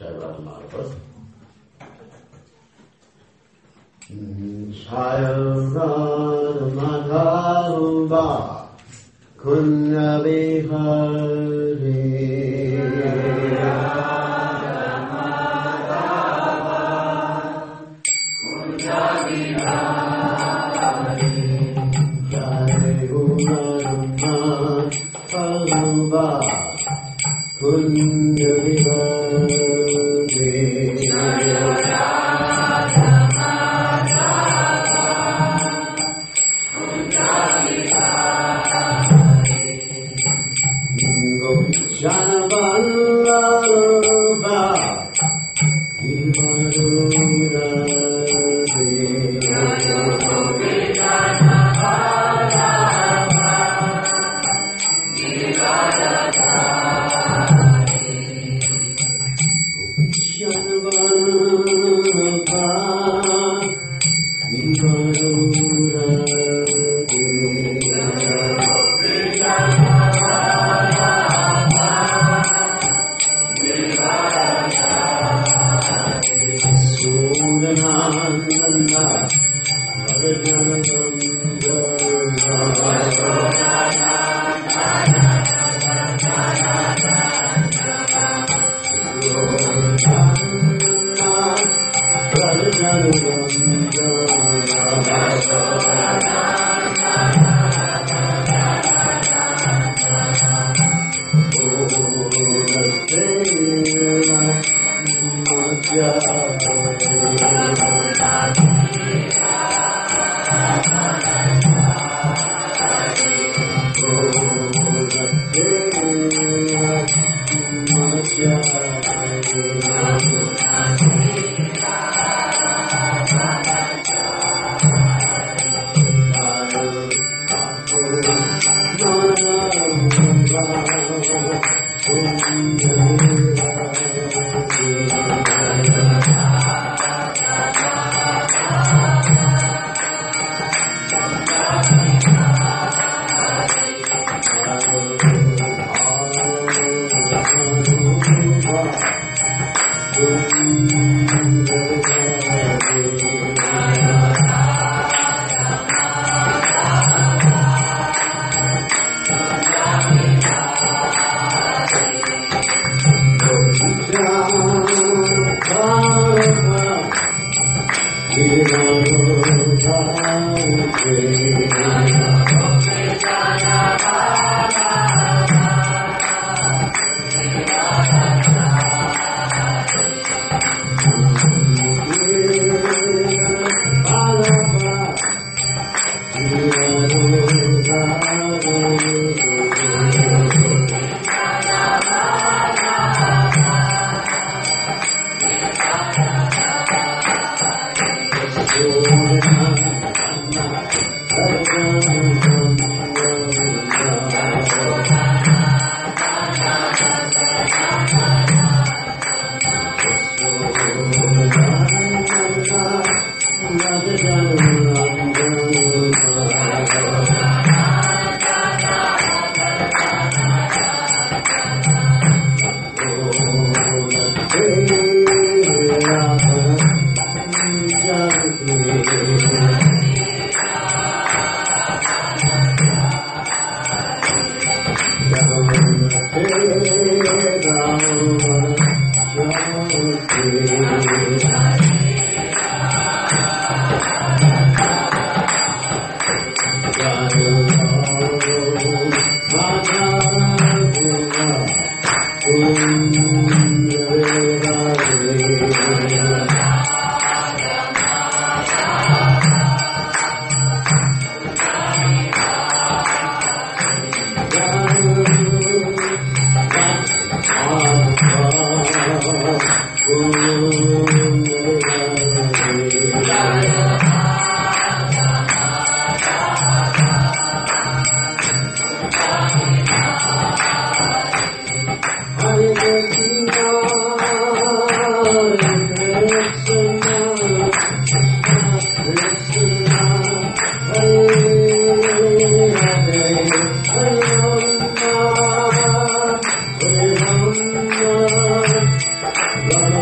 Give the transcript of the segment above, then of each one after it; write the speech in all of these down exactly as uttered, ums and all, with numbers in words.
Jai Madhava. Jai Madhava Kunja Vihari Kunja Hare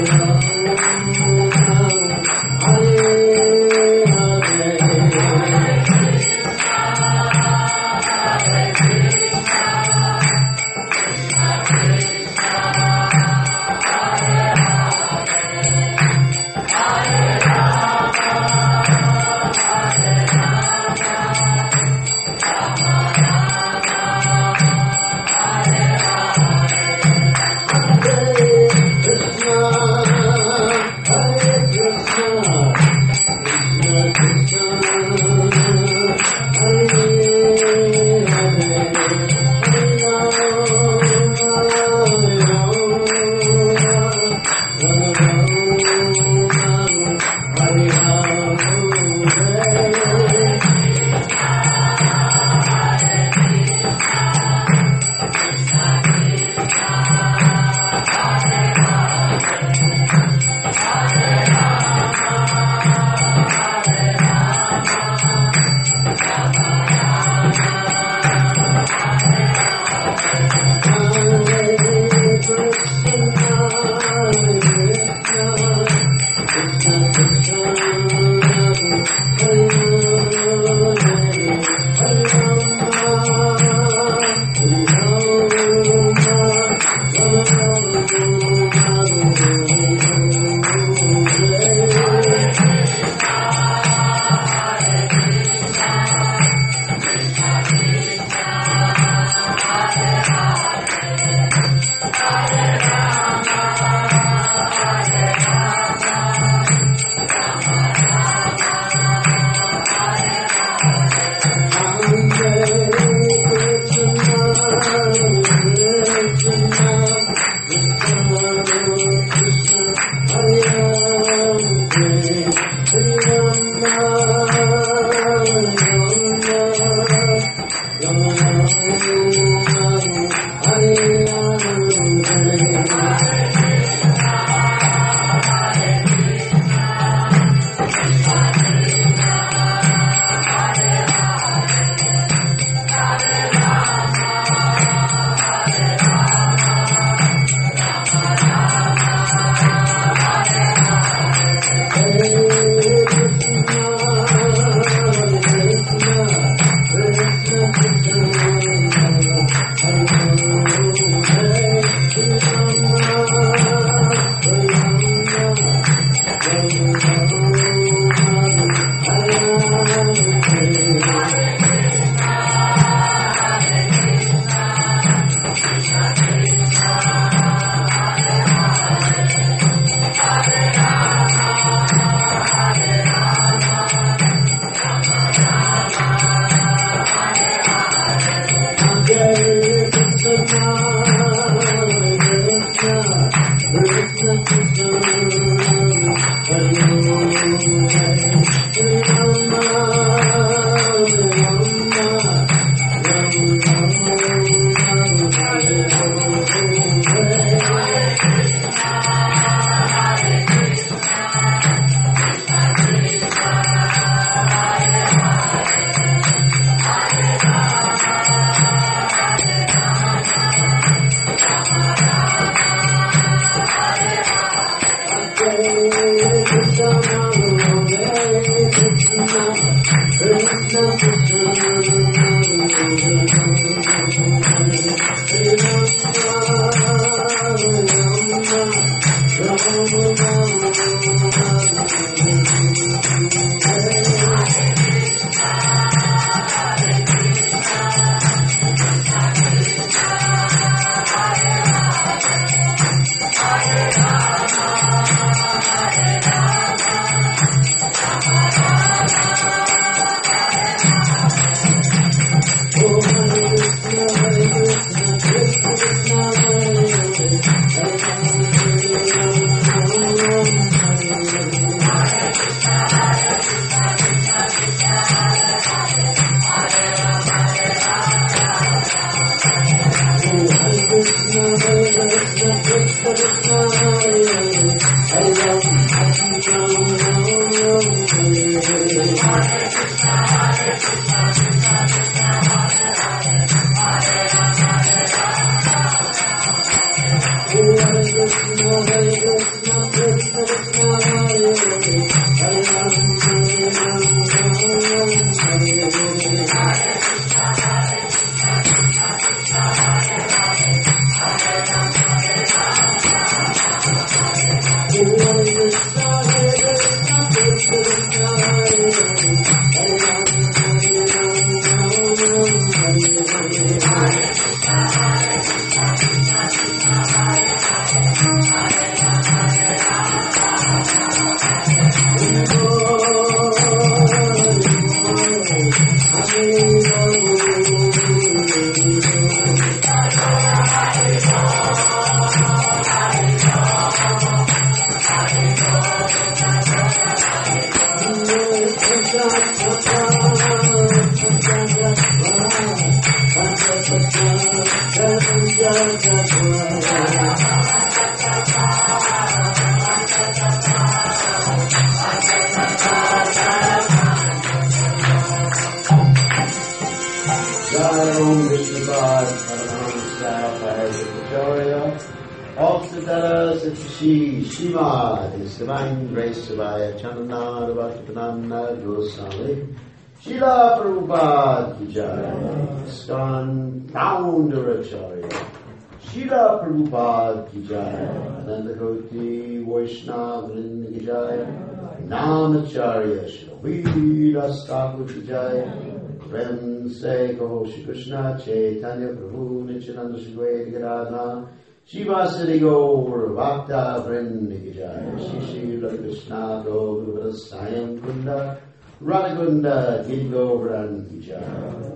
Divine Grace Savaya Chanana Bhaktivedanta Goswami Srila Prabhupada Ki Jai Skan Founder Acharya Srila Prabhupada Ki Jai Anandakoti Vaishnava Vrinda Ki Jai Namacharya Srila Veera Thakur Ki Jai Prem Se Kaho Shri Krishna Chaitanya Prabhu Nityananda Shri Gadadhar Shivasari Gaur Bhakta Vrinda Ki Jai Shri Shri Krishna Gaur Sayam Kunda Radhakunda Giri Govardhan Ki Jai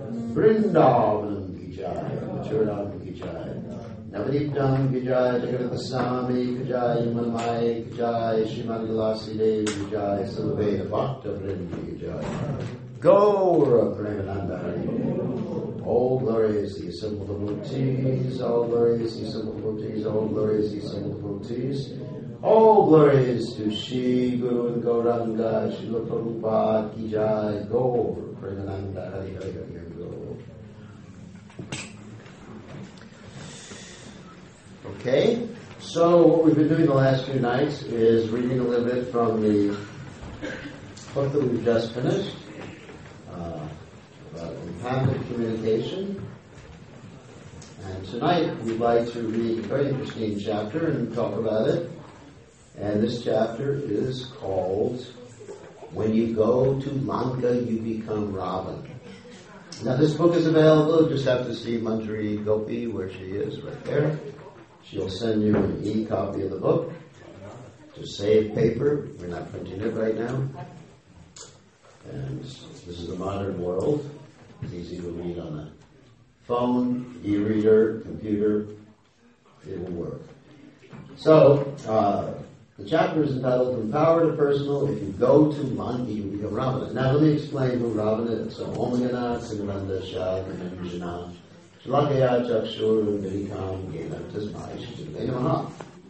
Vrindavanam Ki Jai Machuranam Ki Jai Navadiptam Ki Jai Jagadata Swami Ki Jai Manmai Ki Jai Srimad Vilasi Devi Ki Jai Sarveda Bhakta Vrinda Ki Jai Gaura Premananda Hari. All glory is the assembled devotees, all glory is the assembled devotees, all glory is the assembled devotees. All glory is to Shri Guru and Gauranga, Srila Prabhupada Ki Jai, Gaur Premananda Hari Hari Hari Gaur. Okay, so what we've been doing the last few nights is reading a little bit from the book that we've just finished. Empathic communication. And tonight we'd like to read a very interesting chapter and talk about it. And this chapter is called When You Go to Lanka, You Become Ravan. Now this book is available. You just have to see Manjari Gopi where she is, right there. She'll send you an e-copy of the book. Just save paper. We're not printing it right now. And this is the modern world. It's easy to read on a phone, e-reader, computer. It will work. So, uh, the chapter is entitled From Power to Personal. If you go to Lanka, you become Ravana. Now let me explain who Ravana is. So, Om Gana, Simananda, Shah, Manjana, Shalakaya, Chakshur, Vidikam, Gena, Tasmai, Shijin, Namaha.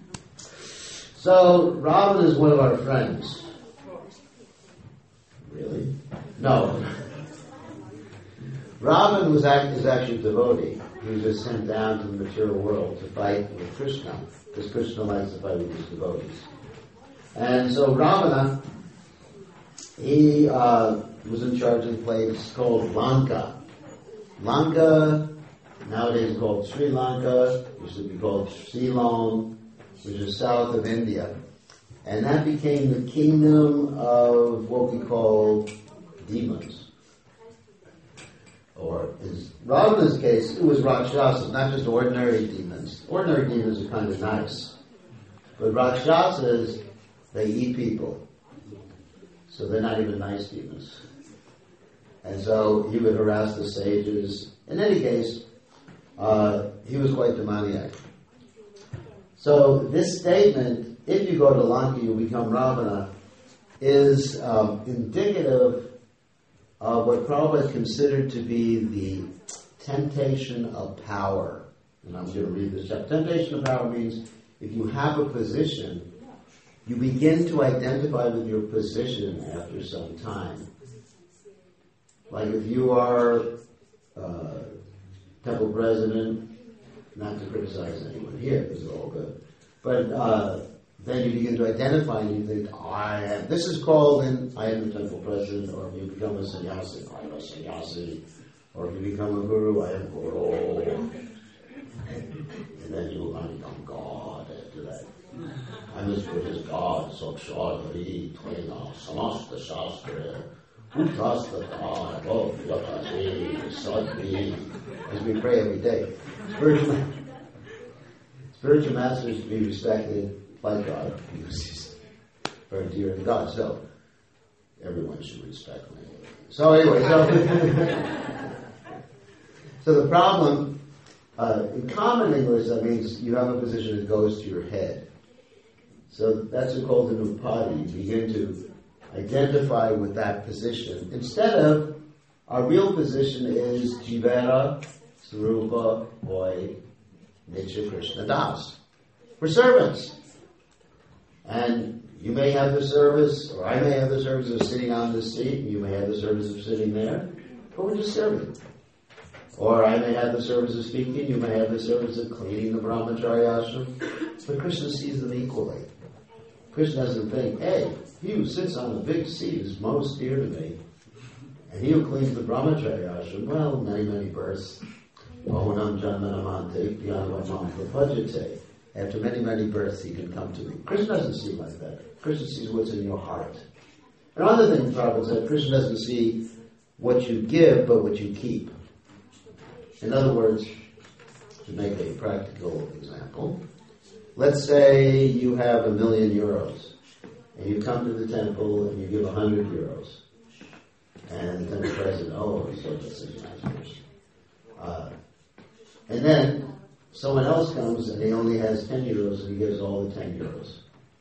So, Ravana is one of our friends. Really? No. Ravana was act, is actually a devotee. He was just sent down to the material world to fight with Krishna, because Krishna likes to fight with his devotees. And so Ravana, he uh, was in charge of a place called Lanka. Lanka, nowadays called Sri Lanka, used to be called Ceylon, which is south of India. And that became the kingdom of what we call demons. Or in Ravana's case, it was Rakshasas, not just ordinary demons. Ordinary demons are kind of nice. But Rakshasas, they eat people. So they're not even nice demons. And so he would harass the sages. In any case, uh, he was quite demoniac. So this statement, if you go to Lanka, you become Ravana, is um, indicative of what Prabhupada considered to be the temptation of power. And I'm going to read this chapter. Temptation of power means if you have a position, you begin to identify with your position after some time. Like if you are uh, temple president, not to criticize anyone here, because it's all good, but uh, then you begin to identify and you think, oh, I am, this is called in, I am the temple president, or if you become a sannyasi, I am a sannyasi, or if you become a guru, I am guru. And then you will become God after that. I'm as good as God, Sokshadri, Tvena, Samasta Shastra, Uttasta God, Oh, Yatasi, Sadvi, as we pray every day. Spiritual, spiritual masters to be respected like God, because he's very dear to God, so everyone should respect me. So anyway, so, so the problem, uh, in common English, that means you have a position that goes to your head. So that's called an upadi. You begin to identify with that position. Instead of, our real position is Jivara, Sarupa, Boy, Nitya Krishna Das. We're servants. And you may have the service, or I may have the service of sitting on this seat, and you may have the service of sitting there, but we're just serving. Or I may have the service of speaking, you may have the service of cleaning the brahmacharya ashram, but Krishna sees them equally. Krishna doesn't think, hey, he who sits on the big seat is most dear to me, and he who cleans the brahmacharya ashram, well, many, many births, Ohunam Janmanamante, Pyanavamam Prapajate. After many, many births, he can come to me. Krishna doesn't see like that. Krishna sees what's in your heart. Another thing Prabhupada said, Krishna doesn't see what you give, but what you keep. In other words, to make a practical example, let's say you have a million euros, and you come to the temple and you give a hundred euros. And the temple president, oh, he's such a nice person. Uh, and then someone else comes and he only has ten euros and he gives all the ten euros.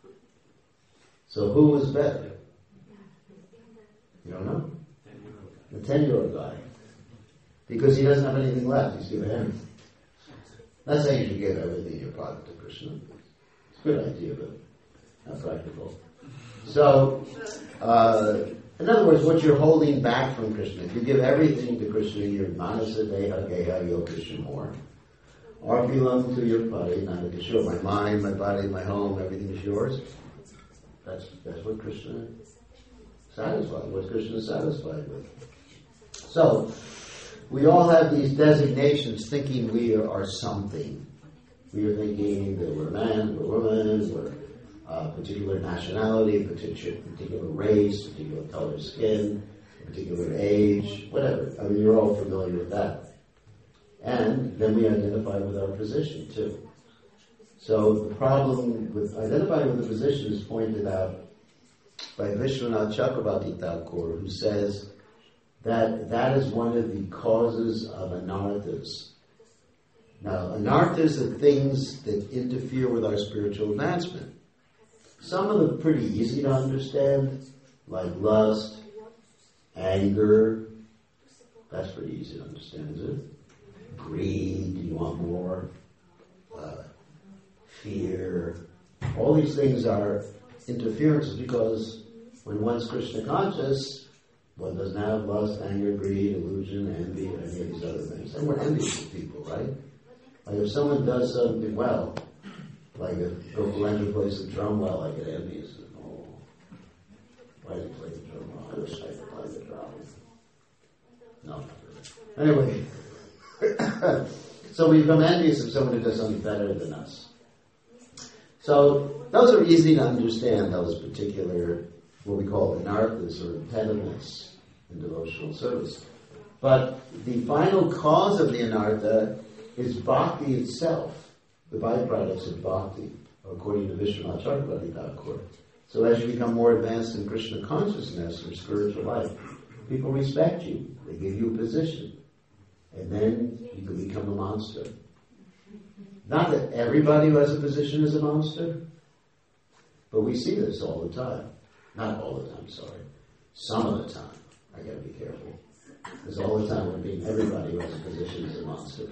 So who was better? You don't know? The ten euro guy. Because he doesn't have anything left, he's given everything. Not saying you should give everything in your pocket to Krishna. It's a good idea, but not practical. So, uh, in other words, what you're holding back from Krishna, if you give everything to Krishna, you're manasa deha geha yo Krishna more. Or if you belong to your body, not a sure, my mind, my body, my home, everything is yours. That's that's what Krishna is satisfied, what Krishna is satisfied with. So, we all have these designations thinking we are something. We are thinking that we're man, we're woman, we're a particular nationality, particular, particular race, particular color of skin, particular age, whatever. I mean, you're all familiar with that. And then we identify with our position, too. So the problem with identifying with the position is pointed out by Vishwanath Chakravarti Thakur, who says that that is one of the causes of anarthas. Now, anarthas are things that interfere with our spiritual advancement. Some of them are pretty easy to understand, like lust, anger. That's pretty easy to understand, isn't it? Greed, you want more. Uh, fear. All these things are interferences because when one's Krishna conscious, one doesn't have lust, anger, greed, illusion, envy, or any of these other things. And we're envious of people, right? Like if someone does something well, like if Gopalendra plays the drum well, I get envious. Oh, why did he play the drum well? I wish I could play the drum. No, not really. Anyway, so we become envious of someone who does something better than us. So those are easy to understand, those particular, what we call anarthas or impediments in devotional service. But the final cause of the anartha is bhakti itself, the byproducts of bhakti, according to Vishwanath Chakravarti Thakur. So as you become more advanced in Krishna consciousness or spiritual life, people respect you, they give you a position, and then you can become a monster. Not that everybody who has a position is a monster, but we see this all the time. Not all the time, sorry. Some of the time. I gotta be careful. Because all the time we're being everybody who has a position is a monster.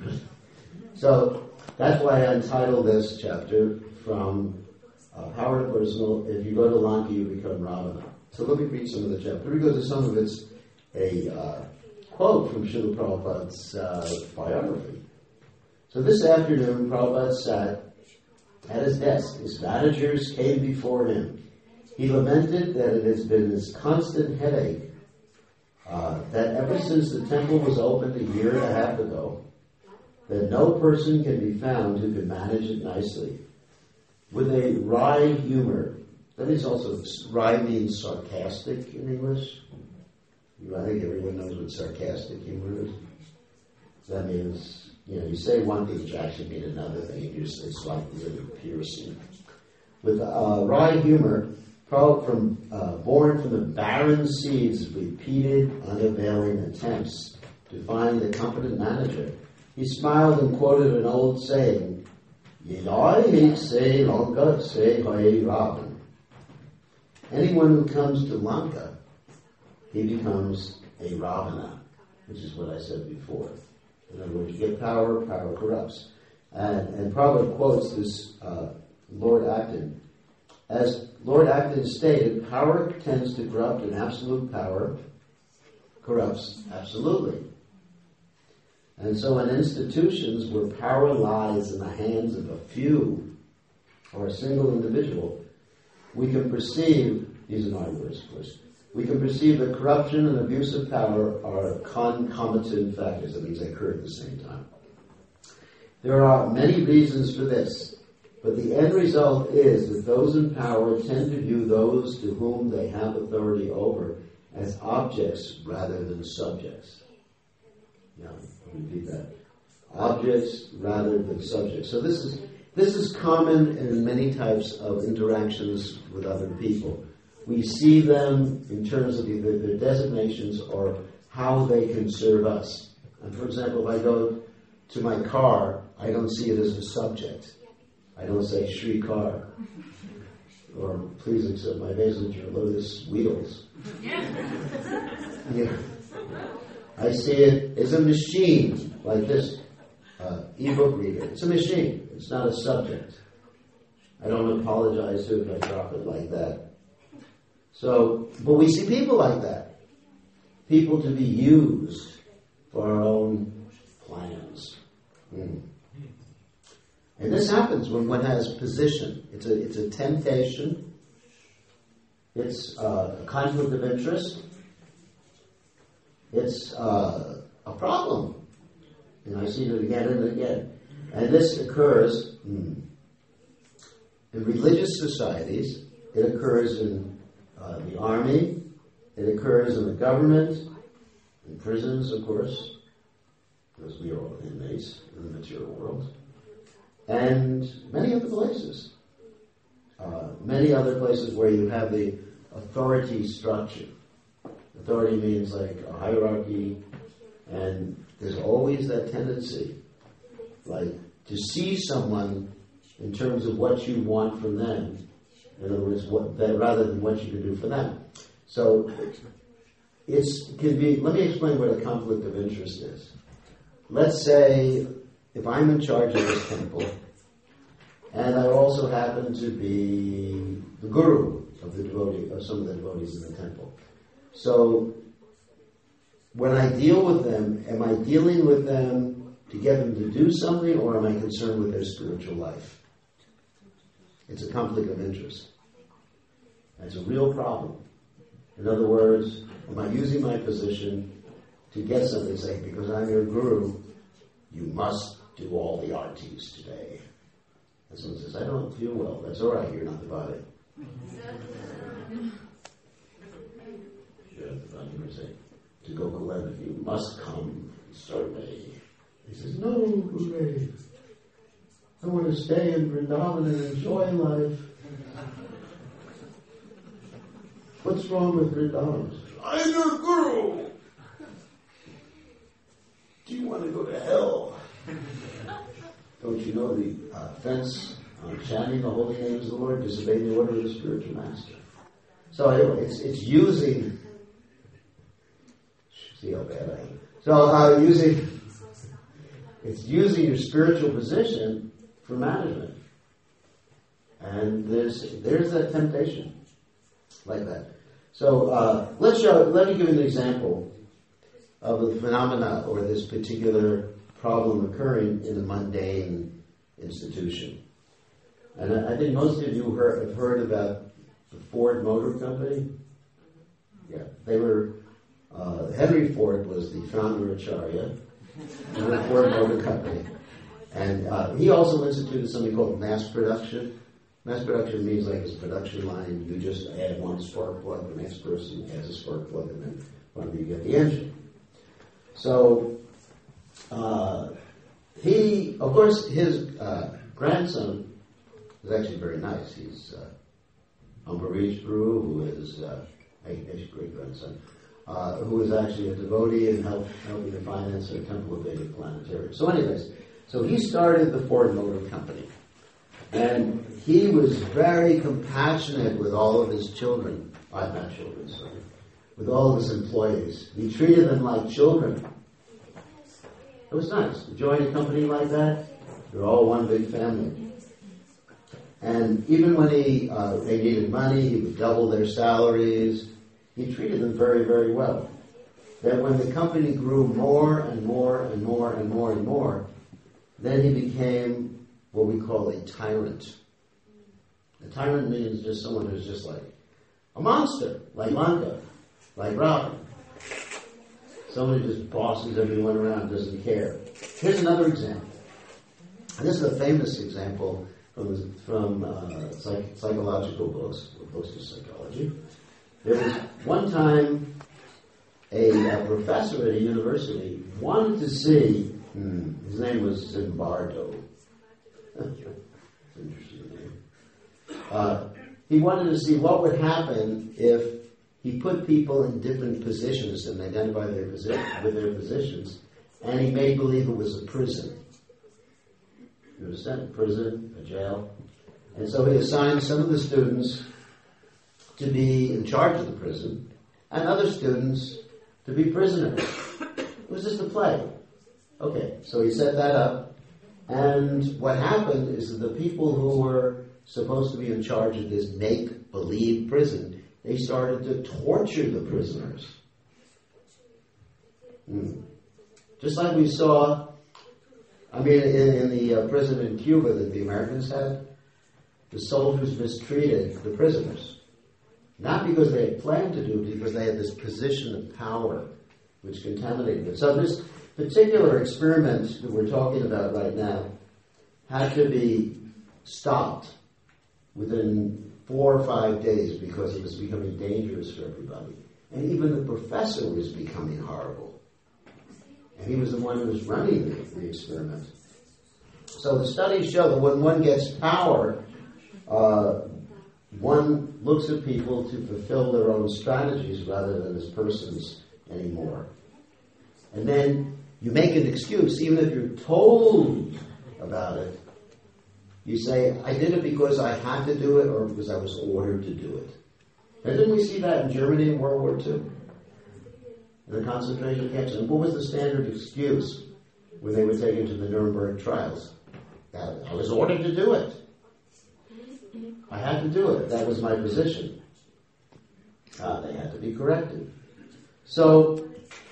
So that's why I entitled this chapter from uh, Power to Personal. If you go to Lanka, you become Ravana. So let me read some of the chapter because some of it's a uh, quote from Srila Prabhupada's uh, biography. So this afternoon, Prabhupada sat at his desk. His managers came before him. He lamented that it has been his constant headache uh, that ever since the temple was opened a year and a half ago, that no person can be found who can manage it nicely. With a wry humor, that is also, wry means sarcastic in English. I think everyone knows what sarcastic humor is. That means, you know, you say one thing, you actually mean another thing, and you say slightly really piercing. With uh, wry humor, from uh, born from the barren seeds of repeated, unavailing attempts to find the competent manager, he smiled and quoted an old saying, Yidai se Lanka se hai Ravan. Anyone who comes to Lanka, he becomes a Ravana, which is what I said before. In other words, you get power, power corrupts. And, and Prabhupada quotes this uh, Lord Acton. As Lord Acton stated, power tends to corrupt and absolute power corrupts absolutely. And so in institutions where power lies in the hands of a few or a single individual, we can perceive, these are my words of course, we can perceive that corruption and abuse of power are concomitant factors. That means they occur at the same time. There are many reasons for this, but the end result is that those in power tend to view those to whom they have authority over as objects rather than subjects. Yeah, I'll repeat that. Objects rather than subjects. So this is this is common in many types of interactions with other people. We see them in terms of either their designations or how they can serve us. And for example, if I go to my car, I don't see it as a subject. I don't say Shri Car, or please accept my messenger, Lotus Wheels. Yeah. I see it as a machine, like this uh, e-book reader. It's a machine. It's not a subject. I don't apologize to it if I drop it like that. So, but we see people like that. People to be used for our own plans. Mm. And this happens when one has position. It's a it's a temptation. It's uh, a conflict of interest. It's uh, a problem. And I see it again and again. And this occurs mm, in religious societies. It occurs in uh, the army. It occurs in the government, in prisons, of course, because we are all inmates in the material world. And many other places. Uh, many other places where you have the authority structure. Authority means like a hierarchy, and there's always that tendency like to see someone in terms of what you want from them. In other words, what that, rather than what you can do for them. So it's can be. Let me explain what a conflict of interest is. Let's say if I'm in charge of this temple, and I also happen to be the guru of the devotee, of some of the devotees in the temple. So when I deal with them, am I dealing with them to get them to do something, or am I concerned with their spiritual life? It's a conflict of interest. It's a real problem. In other words, am I using my position to get something, say, because I'm your guru, you must do all the artis today. And someone says, I don't feel well. That's all right, you're not the body. You're not the body. You say, to Gokul, you must come and serve me. He says, no, Guru. I want to stay in Vrindavan and enjoy life. What's wrong with Vrindavan? I'm your guru. Do you want to go to hell? Don't you know the uh, offense on chanting the holy names of the Lord, disobeying the order of the spiritual master? So anyway, it's it's using. See how bad I am. So uh, using it's using your spiritual position for management, and there's there's that temptation like that. So uh, let's show. Let me give you an example of the phenomena or this particular problem occurring in a mundane institution. And I, I think most of you heard, have heard about the Ford Motor Company. Yeah, they were. Uh, Henry Ford was the founder Acharya of the Ford Motor Company, and uh, he also instituted something called mass production. Mass production means like it's a production line. You just add one spark plug, the next person adds a spark plug, and then finally you get the engine. So uh, he, of course, his uh, grandson is actually very nice. He's uh, Ambarish Prabhu, who is uh, actually great grandson, uh, who is actually a devotee and help, helping to finance a Temple of Vedic Planetarium. So, anyways, so he started the Ford Motor Company. And he was very compassionate with all of his children, uh, not children, sorry, with all of his employees. He treated them like children. It was nice to join a company like that. They're all one big family. And even when he uh, they needed money, he would double their salaries. He treated them very, very well. Then when the company grew more and more and more and more and more, then he became what we call a tyrant. A tyrant means just someone who's just like a monster, like Lanka, like Ravan. Someone who just bosses everyone around, doesn't care. Here's another example. And this is a famous example from, from uh, psych- psychological books, or books of psychology. There was one time a, a professor at a university wanted to see, hmm, his name was Zimbardo. Interesting name. Uh, he wanted to see what would happen if he put people in different positions and identified their position with their positions, and he made believe it was a prison. You understand? A prison, a jail. And so he assigned some of the students to be in charge of the prison, and other students to be prisoners. It was just a play. Okay, so he set that up. And what happened is that the people who were supposed to be in charge of this make-believe prison, they started to torture the prisoners. Mm. Just like we saw, I mean, in, in the uh, prison in Cuba that the Americans had, the soldiers mistreated the prisoners. Not because they had planned to do it, because they had this position of power which contaminated it. So this particular experiment that we're talking about right now had to be stopped within four or five days because it was becoming dangerous for everybody. And even the professor was becoming horrible. And he was the one who was running the, the experiment. So the studies show that when one gets power, uh, one looks at people to fulfill their own strategies rather than as persons anymore. And then you make an excuse, even if you're told about it. You say, I did it because I had to do it or because I was ordered to do it. And didn't we see that in Germany in World War Two? In the concentration camps. And what was the standard excuse when they were taken to the Nuremberg trials? I was ordered to do it. I had to do it. That was my position. Uh, they had to be corrected. So,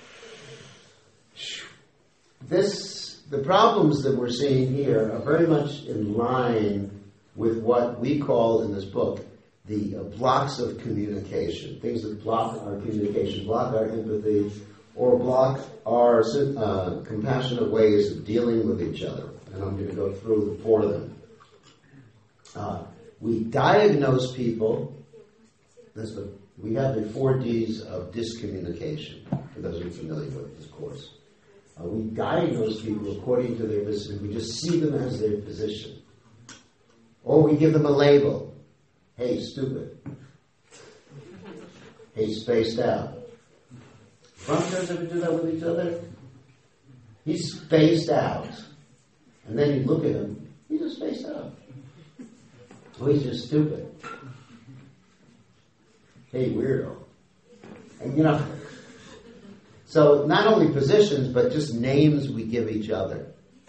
this, the problems that we're seeing here are very much in line with what we call in this book the uh, blocks of communication, things that block our communication, block our empathy, or block our uh, compassionate ways of dealing with each other. And I'm going to go through the four of them. Uh, we diagnose people. That's the, we have the four Ds of discommunication, for those who are familiar with this course. Uh, we diagnose people according to their position. We just see them as their position. Or we give them a label. Hey, stupid. Hey, spaced out. Fronters ever do that with each other? He's spaced out. And then you look at him, he's just spaced out. Oh, he's just stupid. Hey, weirdo. And you know, so not only positions, but just names we give each other.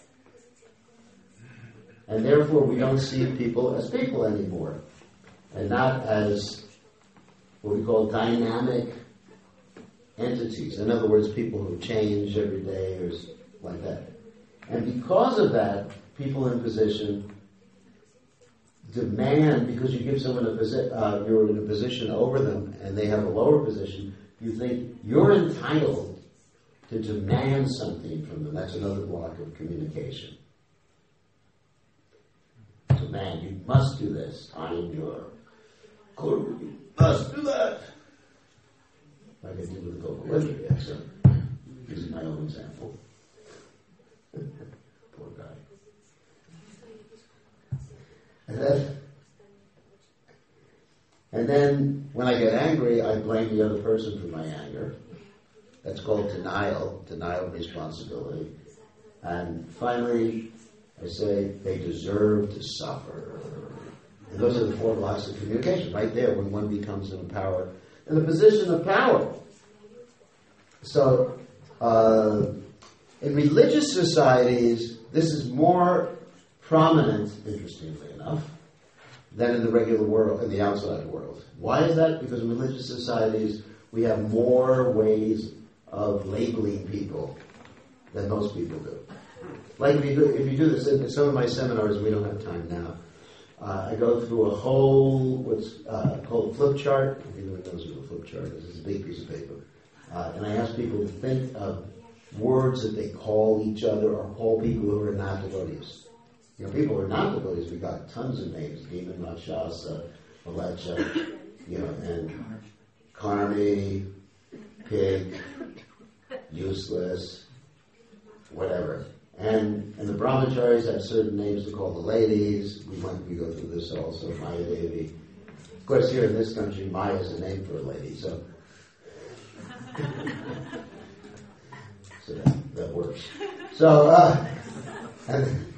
And therefore we don't see people as people anymore. And not as what we call dynamic entities. In other words, people who change every day or like that. And because of that, people in position demand, because you give someone a position, uh, you're in a position over them and they have a lower position, you think you're entitled to demand something from them. That's another block of communication. Demand, you must do this. I'm your guru. You must do that. Like I did with the Gopal Liberty excerpt. Using my own example. Poor guy. And then, and then when I get angry, I blame the other person for my anger. That's called denial, denial of responsibility. And finally, I say they deserve to suffer. And those are the four blocks of communication, right there, when one becomes in a power, in a position of power. So, uh, in religious societies, this is more prominent, interestingly enough, than in the regular world, in the outside world. Why is that? Because in religious societies, we have more ways of labeling people than most people do. Like if you do, if you do this in some of my seminars, we don't have time now. Uh, I go through a whole what's uh, called flip chart. If anyone knows what a flip chart is, it's a big piece of paper, uh, and I ask people to think of words that they call each other or call people who are not devotees. You know, people who are not devotees, we got tons of names: Demon, Rakshasa, Alecha, you know, and Karmi, Pig, Useless, whatever. And and the brahmacharis have certain names to call the ladies. We went we go through this also, Maya Devi. Of course, here in this country, Maya is a name for a lady, so so that, that works. So uh, and,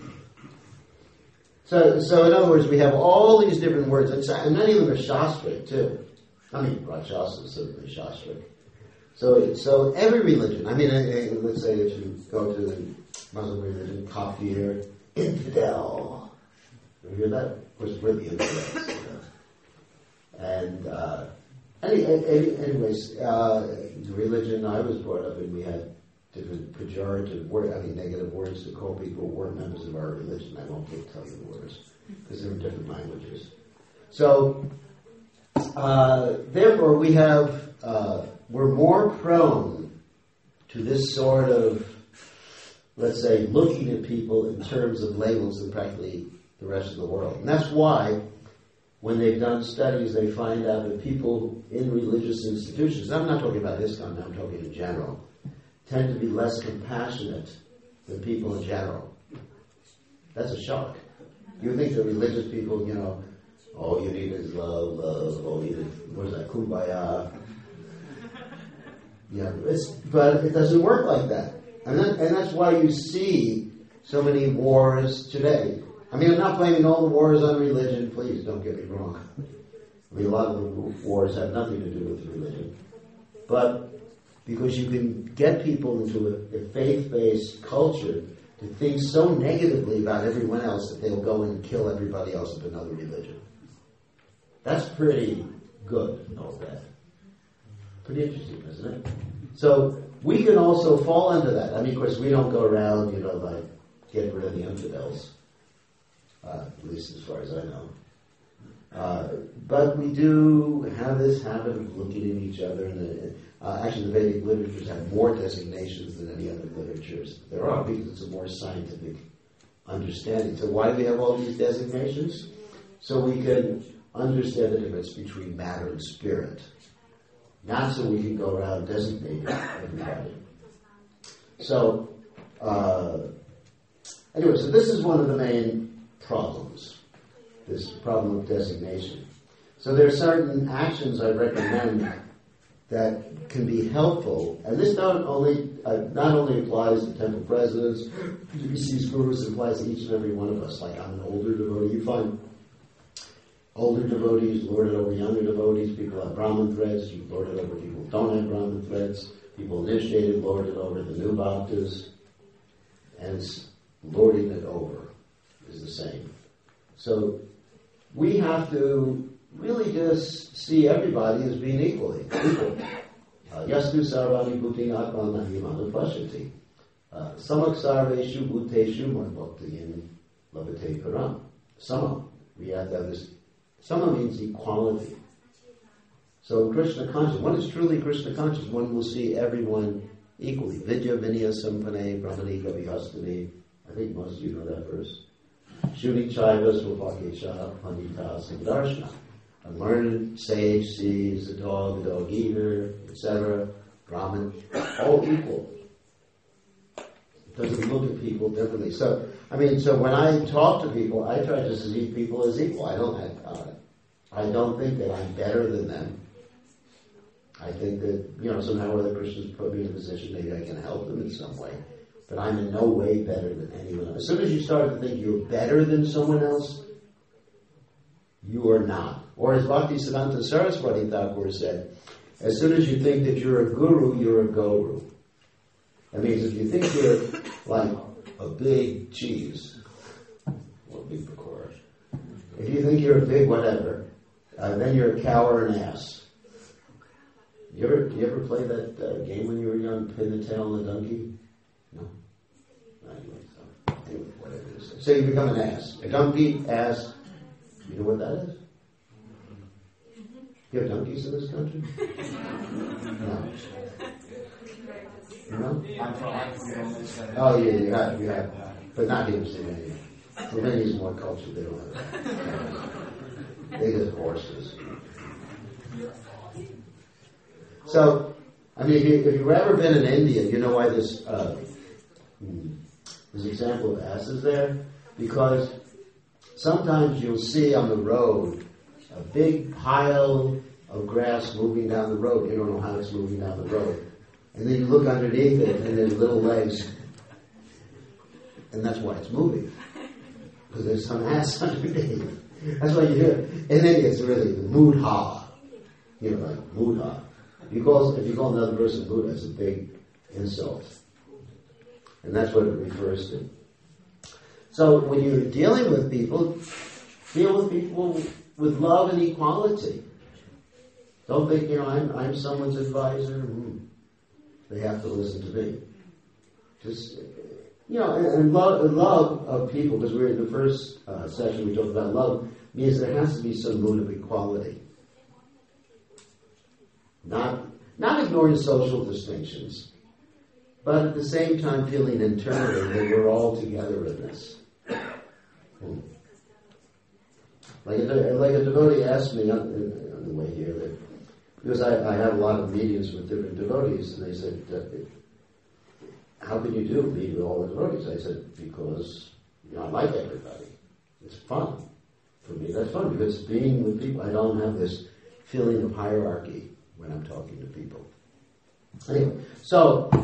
so so in other words, we have all these different words, and not even the Shastric too. I mean, Rakshasa is certainly Shastric. So so every religion. I mean, let's say if you go to the Muslim religion, kafir, infidel. You hear that? Of course, we're the infidels. You know? And uh, any, any, anyways, uh, the religion I was brought up in, we had different pejorative words, I mean negative words to call people who weren't members of our religion. I won't tell you the words because they're in different languages. So, uh, therefore, we have uh, we're more prone to this sort of, let's say, looking at people in terms of labels than practically the rest of the world. And that's why, when they've done studies, they find out that people in religious institutions, I'm not talking about ISKCON, I'm talking in general, tend to be less compassionate than people in general. That's a shock. You think that religious people, you know, all you need is love, love, all you need, what is that, kumbaya. Yeah, it's, but it doesn't work like that. And, that, and that's why you see so many wars today. I mean, I'm not blaming all the wars on religion, please, don't get me wrong. I mean, a lot of the wars have nothing to do with religion. But because you can get people into a, a faith-based culture to think so negatively about everyone else that they'll go and kill everybody else of another religion. That's pretty good, all that. Pretty interesting, isn't it? So we can also fall into that. I mean, of course, we don't go around, you know, like, getting rid of the infidels. Uh, at least as far as I know. Uh, but we do have this habit of looking at each other, and the, uh, actually the Vedic literatures have more designations than any other literatures there are, because it's a more scientific understanding. So why do we have all these designations? So we can understand the difference between matter and spirit. Not so we can go around designating everybody. So, uh, anyway, so this is one of the main problems, this problem of designation. So there are certain actions I recommend that can be helpful, and this not only uh, not only applies to temple presidents, deceased gurus, it applies to each and every one of us. Like, I'm an older devotee, you find older devotees lord it over younger devotees, people have Brahmin threads, you lord it over people who don't have Brahmin threads, people initiated lord it over the new bhaktas, and it's lording it over is the same. So we have to really just see everybody as being equally equal. Yastu sarvani bhuti atma nahimanu pashyati. Samak sarveshu bhuteshu manbhaktiyin labhate param. Sama. We have to have this. Sama means equality. So Krishna conscious, one is truly Krishna conscious, one will see everyone equally. Vidya vinaya sampane brahmanika vihastani. I think most of you know that verse. Shuni Chaiva Svapakesha Pandita Samdarshana. A learned sage sees a dog, a dog eater, et cetera, Brahmin, all equal. It doesn't look at people differently. So, I mean, so when I talk to people, I try to see people as equal. I don't, uh, I don't think that I'm better than them. I think that, you know, somehow or other Krishna's put me in a position maybe I can help them in some way. But I'm in no way better than anyone else. As soon as you start to think you're better than someone else, you are not. Or as Bhaktisiddhanta Saraswati Thakur said, as soon as you think that you're a guru, you're a guru. That means if you think you're like a big cheese, or a big pakora, if you think you're a big whatever, uh, then you're a cow or an ass. You ever, you ever play that uh, game when you were young, Pin the Tail and the Donkey? No. Anyway, so, anyway, whatever it is. So you become an ass. A donkey, ass. You know what that is? You have donkeys in this country? No. No? Oh, yeah, you have, you have. But not here in Slovenia. Slovenia is more cultured. They don't have that. They just horses. So, I mean, if, you, if you've ever been in India, you know why this uh, this example of ass is there? Because sometimes you'll see on the road a big pile of grass moving down the road. You don't know how it's moving down the road. And then you look underneath it and there's little legs. And that's why it's moving. Because there's some ass underneath. That's why you hear it. And then it's really the mudha. You know, like mudha. If you call, if you call another person Buddha, it's a big insult. And that's what it refers to. So when you're dealing with people, deal with people with love and equality. Don't think, you know, I'm, I'm someone's advisor. Hmm. They have to listen to me. Just, you know, and, and love, love of people, because we were in the first uh, session we talked about love, means there has to be some mood of equality. Not, not ignoring social distinctions, but at the same time feeling internally that we're all together in this. Hmm. Like a, like a devotee asked me on, on the way here, that, because I, I have a lot of meetings with different devotees, and they said, uh, how can you do meet with all the devotees? I said, because, you know, I like everybody. It's fun. For me, that's fun, because being with people, I don't have this feeling of hierarchy when I'm talking to people. Anyway, so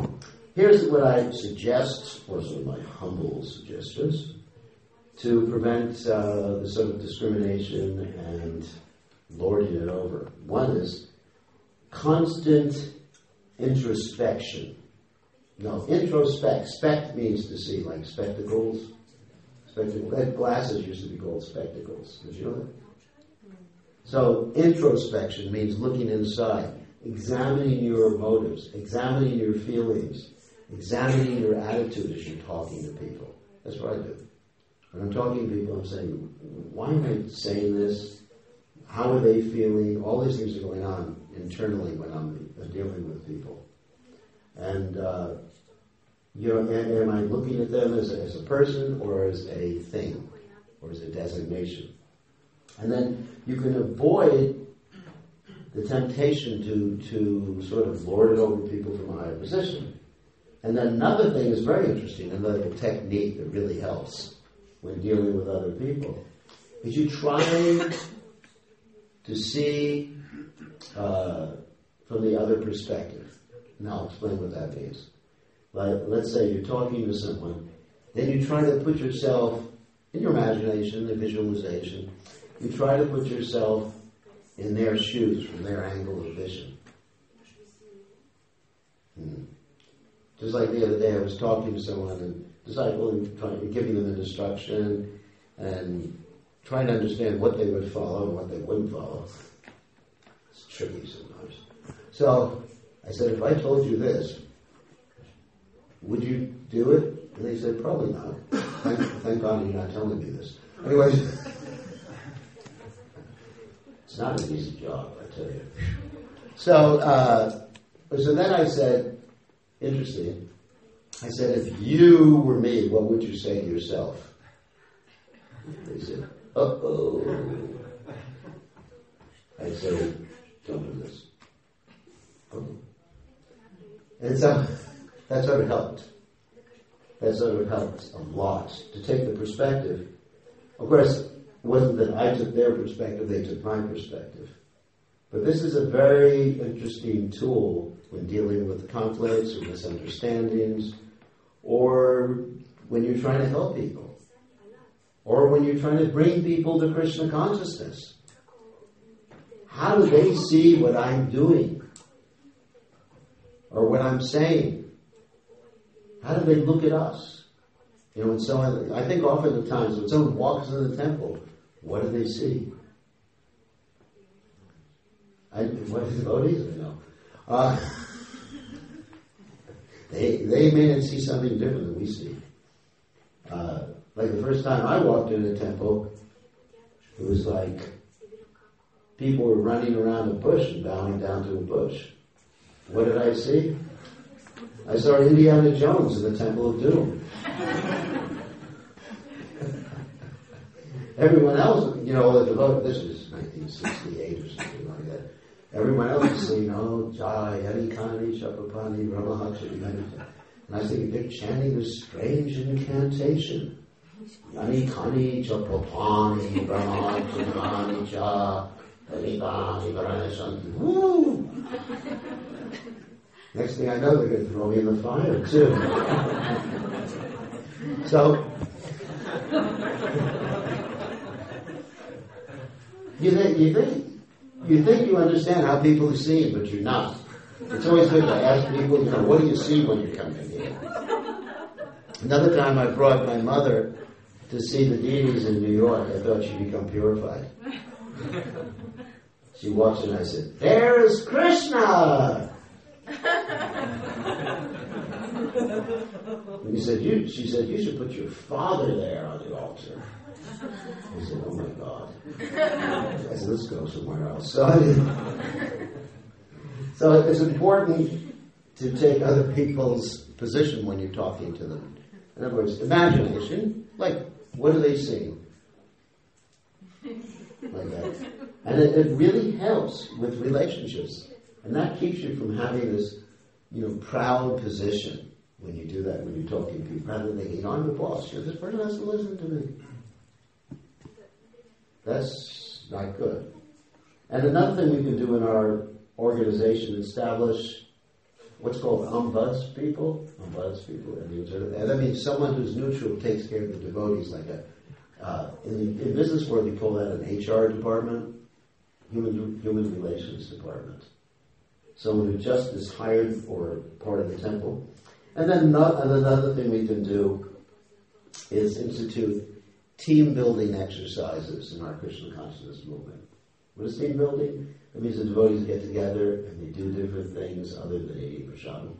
here's what I suggest, or some of my humble suggestions, to prevent uh, the sort of discrimination and lording it over. One is constant introspection. No, introspect. Spect means to see, like spectacles. Spectacle. Glasses used to be called spectacles. Did you know that? So introspection means looking inside, examining your motives, examining your feelings, examining your attitude as you're talking to people. That's what I do. When I'm talking to people, I'm saying, why am I saying this? How are they feeling? All these things are going on internally when I'm dealing with people. And, uh, you know, am, am I looking at them as a, as a person or as a thing or as a designation? And then you can avoid the temptation to, to sort of lord it over people from a higher position. And then another thing is very interesting, another technique that really helps when dealing with other people, is you try to see uh, from the other perspective. And I'll explain what that means. Like, let's say you're talking to someone, then you try to put yourself, in your imagination, the visualization, you try to put yourself in their shoes, from their angle of vision. Hmm. Just like the other day, I was talking to someone, and disciple, and trying, giving them an instruction, and trying to understand what they would follow and what they wouldn't follow. It's tricky sometimes. So I said, if I told you this, would you do it? And they said, probably not. Thank, thank God you're not telling me this. Anyways, it's not an easy job, I tell you. So, uh, so then I said, interesting, I said, if you were me, what would you say to yourself? They said, uh-oh. I said, don't do this. Okay. And so that sort of helped. That sort of helped a lot to take the perspective. Of course, it wasn't that I took their perspective, they took my perspective. But this is a very interesting tool when dealing with conflicts or misunderstandings, or when you're trying to help people, or when you're trying to bring people to Krishna consciousness. How do they see what I'm doing or what I'm saying? How do they look at us? You know, when someone, I think often at times when someone walks in the temple, what do they see? I, what is devotees? I know. Uh, they they may not see something different than we see. Uh, like the first time I walked in a temple, it was like people were running around a bush and bowing down to a bush. What did I see? I saw Indiana Jones in the Temple of Doom. Everyone else, you know, the devoted, this was nineteen sixty-eight or something like that. Everyone else was saying, oh, Jai, Harikani, Chapapani, Ramahakshari, and I was thinking, they're chanting this strange incantation. Yanikani, Chapapani, Ramahakshari, Cha, Harikani, Varanashanti. Woo! Next thing I know, they're going to throw me in the fire, too. So, you think, you think, you think you understand how people are seen, but you're not. It's always good to ask people, you know, what do you see when you come in here? Another time I brought my mother to see the deities in New York. I thought she'd become purified. She walks in and I said, there is Krishna! And he said, you, she said, you should put your father there on the altar. I said, oh my God. I said, let's go somewhere else. So, so it's important to take other people's position when you're talking to them. In other words, imagination, like, what are they seeing? Like that. And it, it really helps with relationships. And that keeps you from having this, you know, proud position when you do that, when you're talking to people, rather than thinking, I'm the boss, you know, this person has to listen to me. That's not good. And another thing we can do in our organization, establish what's called umbuds people. Umbuds people. That means, and that means someone who's neutral takes care of the devotees. Like a uh, in the in business world, we call that an H R department, human human relations department. Someone who just is hired for part of the temple. And then not, and another thing we can do is institute team building exercises in our Krishna consciousness movement. What is team building? That means the devotees get together and they do different things other than eating prasadam.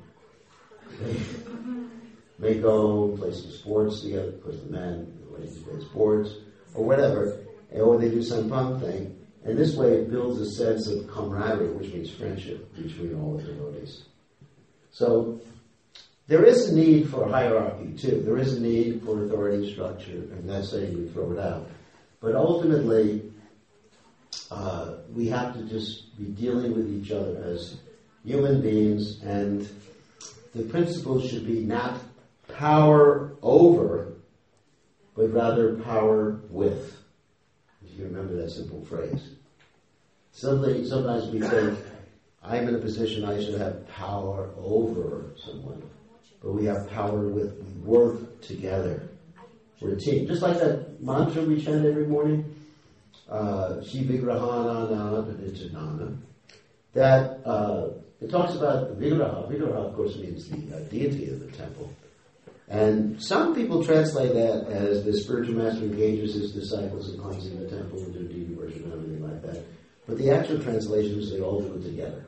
They go play some sports together, of course the men, the ladies play sports, or whatever, or they do some fun thing. And this way it builds a sense of camaraderie, which means friendship between all the devotees. So there is a need for hierarchy too. There is a need for authority structure. I'm not saying we throw it out. But ultimately, uh, we have to just be dealing with each other as human beings, and the principle should be not power over, but rather power with. If you remember that simple phrase. Suddenly, sometimes we think, I'm in a position I should have power over someone. But we have power with, we work together. We're a team. Just like that mantra we chant every morning, uh, Shi Vigrahana Nana Padijanana, that uh, it talks about Vigraha. Vigraha, of course, means the uh, deity of the temple. And some people translate that as the spiritual master engages his disciples in cleansing the temple and do deity worship and everything like that. But the actual translation is they all do it together.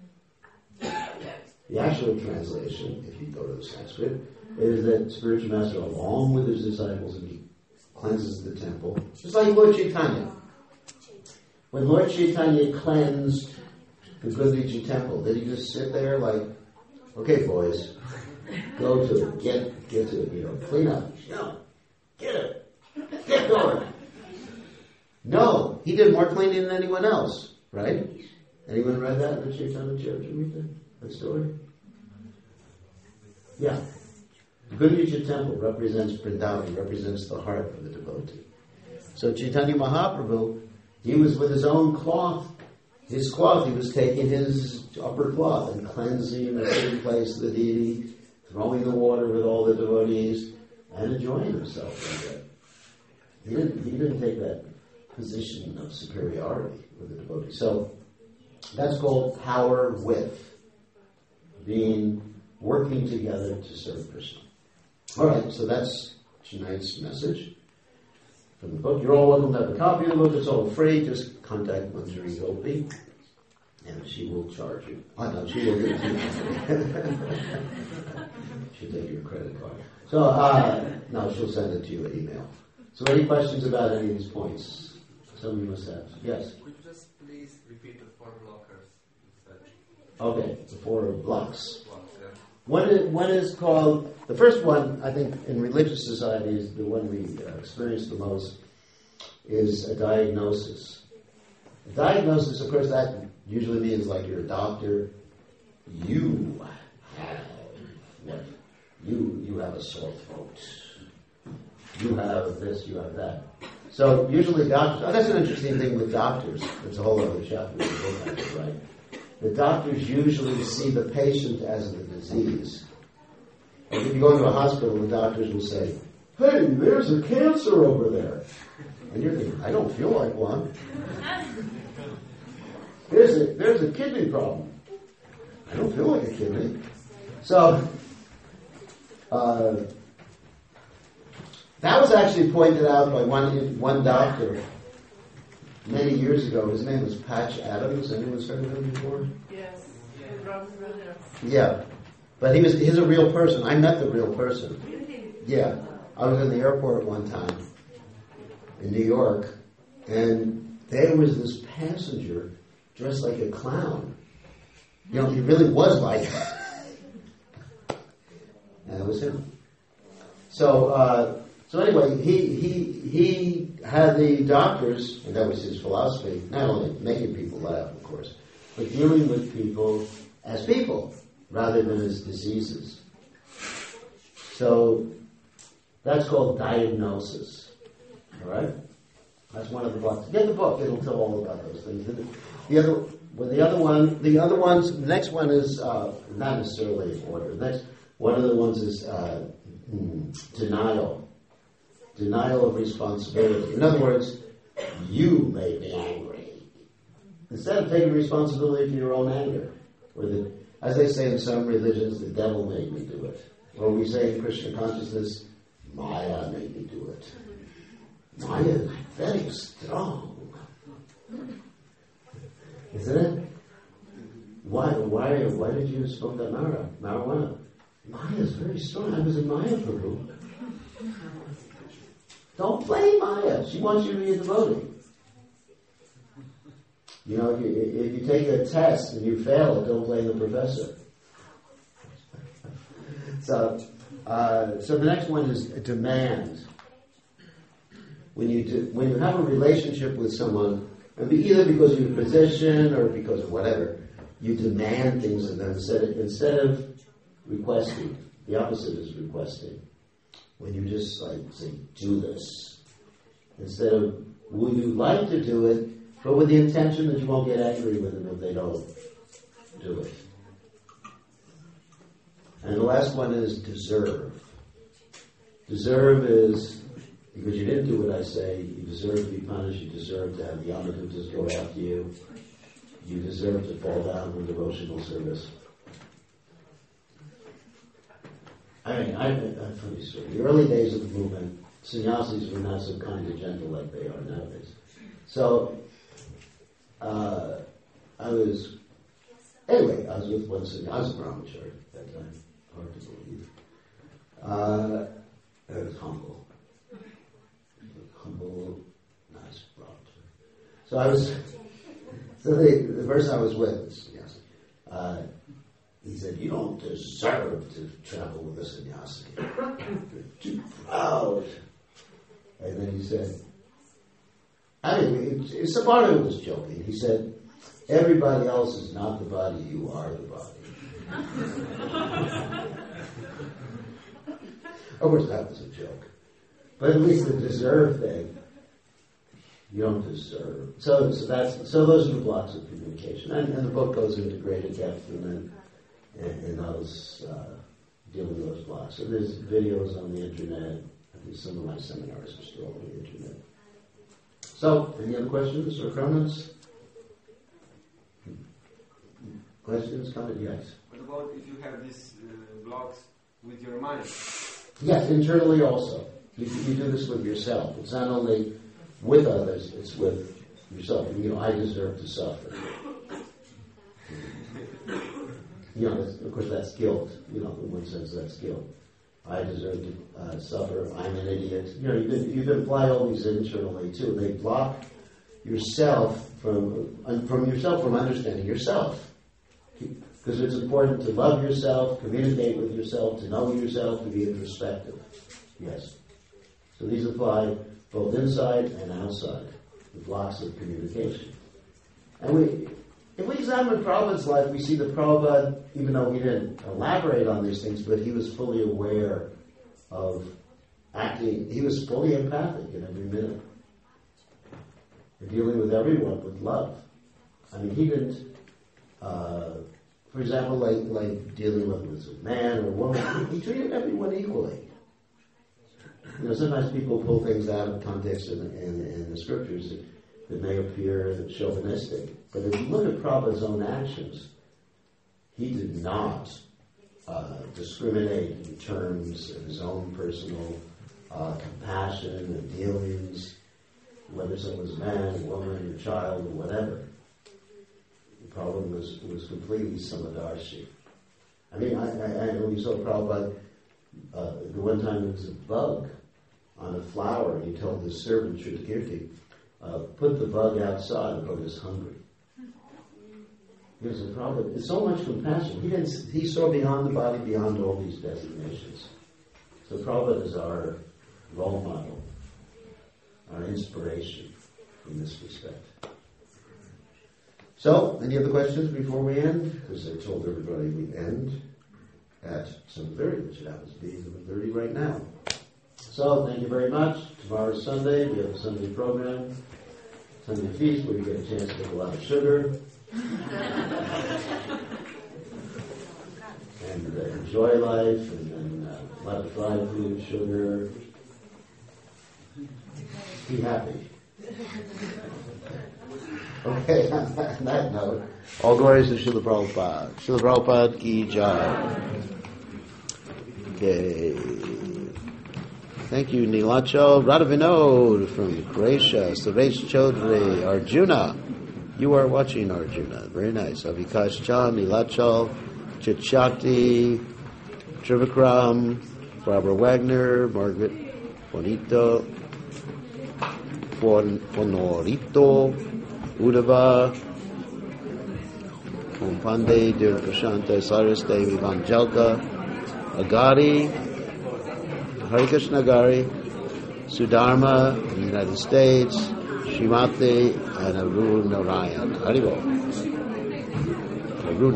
The actual translation, if you go to the Sanskrit, is that spiritual master, along with his disciples, and he cleanses the temple. Just like Lord Chaitanya. When Lord Chaitanya cleansed the Gundiji temple, did he just sit there like, okay, boys, go to it, get, get to it, you know, clean up. No, get it, get going. No, he did more cleaning than anyone else, right? Anyone read that in the Chaitanya Charitamrita? That story? Yeah. The Gundiji temple represents Vrindavan, represents the heart of the devotee. So Chaitanya Mahaprabhu, he was with his own cloth, his cloth, he was taking his upper cloth and cleansing a certain place of the deity, throwing the water with all the devotees, and enjoying himself like that. He didn't, he didn't take that position of superiority with the devotee. So that's called power with. Being, working together to serve Krishna. Alright, so that's tonight's message from the book. You're all welcome to have a copy of the book. It's all free. Just contact Manjari Gopi and she will charge you. Oh no, she will give it to you. She'll take your credit card. So, uh, no, she'll send it to you in email. So any questions about any of these points? Some of you must have. Yes? Could you just please repeat the four blockers you said? Okay, the four blocks. Blocks, yeah. One is, one is called, the first one, I think, in religious societies, the one we uh, experience the most, is a diagnosis. A diagnosis, of course, that usually means like you're a doctor. You have what? You, you have a sore throat. You have this, you have that. So usually doctors, oh, that's an interesting thing with doctors. It's a whole other chapter, right? The doctors usually see the patient as the disease. Like if you go into a hospital, the doctors will say, hey, there's a cancer over there. And you're thinking, I don't feel like one. There's a, there's a kidney problem. I don't feel like a kidney. So, uh, that was actually pointed out by one one doctor many years ago. His name was Patch Adams. Anyone's heard of him before? Yes. Yeah. Yeah. But he was he's a real person. I met the real person. Yeah. I was in the airport one time in New York, and there was this passenger dressed like a clown. You know, he really was like and it was him. So uh So anyway, he he he had the doctors, and that was his philosophy, not only making people laugh, of course, but dealing with people as people, rather than as diseases. So that's called diagnosis. All right? That's one of the blocks. Get the book, it'll tell all about those things. The other, well, the other one, the other ones, the next one is uh, not necessarily in order. The next one of the ones is uh, mm, denial, denial of responsibility. In other words, you made me angry. Instead of taking responsibility for your own anger, or the, as they say in some religions, the devil made me do it. Or we say in Krishna consciousness, Maya made me do it. Maya is very strong. Isn't it? Why, why, why did you smoke that mara, marijuana? Maya is very strong. I was in Maya Prabhu. Don't blame Maya. She wants you to be a devotee. You know, if you, if you take a test and you fail it, don't blame the professor. So, uh, so the next one is demand. When you do, when you have a relationship with someone, either because of your position or because of whatever, you demand things of them instead of, instead of requesting. The opposite is requesting. When you just like say, do this. Instead of, would you like to do it, but with the intention that you won't get angry with them if they don't do it. And the last one is deserve. Deserve is, because you didn't do what I say, you deserve to be punished, you deserve to have the Yamadutas go after you, you deserve to fall down from devotional service. I mean, I, I'm funny story. The early days of the movement, sannyasis were not so kind and gentle like they are nowadays. So, uh, I was, anyway, I was with one sannyasi, I was a brahmachari at that time, hard to believe. Uh, I was humble. Humble, nice brahmachari. So I was, so the, the person I was with, sannyasi, uh, he said, you don't deserve to travel with a sannyasi. You're too proud. And then he said, I mean, Sabarna was joking. He said, everybody else is not the body, you are the body. Of course, that was a joke. But at least the deserve thing, you don't deserve. So, so that's so those are the blocks of communication. And, and the book goes into greater depth and then in, in those uh, dealing with those blocks. So there's videos on the internet. I think some of my seminars are still on the internet. So, any other questions or comments? Questions, comments? Yes. What about if you have these uh, blocks with your mind? Yes, internally also. You, you do this with yourself. It's not only with others, it's with yourself. You know, I deserve to suffer. You know, of course that's guilt. You know, in one sense that's guilt. I deserve to uh, suffer. I'm an idiot. You know, you can you can apply all these internally too. They block yourself from from yourself from understanding yourself. Because it's important to love yourself, communicate with yourself, to know yourself, to be introspective. Yes. So these apply both inside and outside, the blocks of communication. And we, if we examine Prabhupada's life, we see that Prabhupada, even though he didn't elaborate on these things, but he was fully aware of acting, he was fully empathic in every minute. And dealing with everyone with love. I mean, he didn't, uh, for example, like like dealing with, with a man or a woman, he treated everyone equally. You know, sometimes people pull things out of context in, in, in the scriptures that, that may appear chauvinistic. But if you look at Prabhupada's own actions, he did not uh, discriminate in terms of his own personal uh, compassion and dealings, whether someone was a man, a woman, a child, or whatever. Prabhupada was, was completely samadharshi. I mean, I, I, I know we saw Prabhupada, uh, the one time there was a bug on a flower, and he told his servant, Shrutakirti, uh, put the bug outside, the bug is hungry. Because the Prabhupada, it's so much compassion. He didn't, he saw beyond the body, beyond all these designations. So Prabhupada is our role model, our inspiration in this respect. So, any other questions before we end? Because I told everybody we end at seven thirty, which happens to be seven thirty right now. So, thank you very much. Tomorrow's Sunday. We have a Sunday program, Sunday feast, where you get a chance to get a lot of sugar. and uh, enjoy life, and then uh, let fried food, sugar. Be happy. Okay, on that, on that note, all glories to Srila Prabhupada. Srila Prabhupada ki jai. Okay. Thank you, Neelachal. Radha Vinod from Croatia. Suresh Chaudhary. Arjuna. You are watching Arjuna. Very nice. Avikash Chan, Neelachal, Chichati, Trivikram, Barbara Wagner, Margaret Bonito, Fonorito, Udava, Kompande, Dear Prashanta, Cyrus Devi, Vangelka, Agari, Hare Krishna Agari, Sudharma in the United States, Shrimati, and Arun Narayan. Haribol.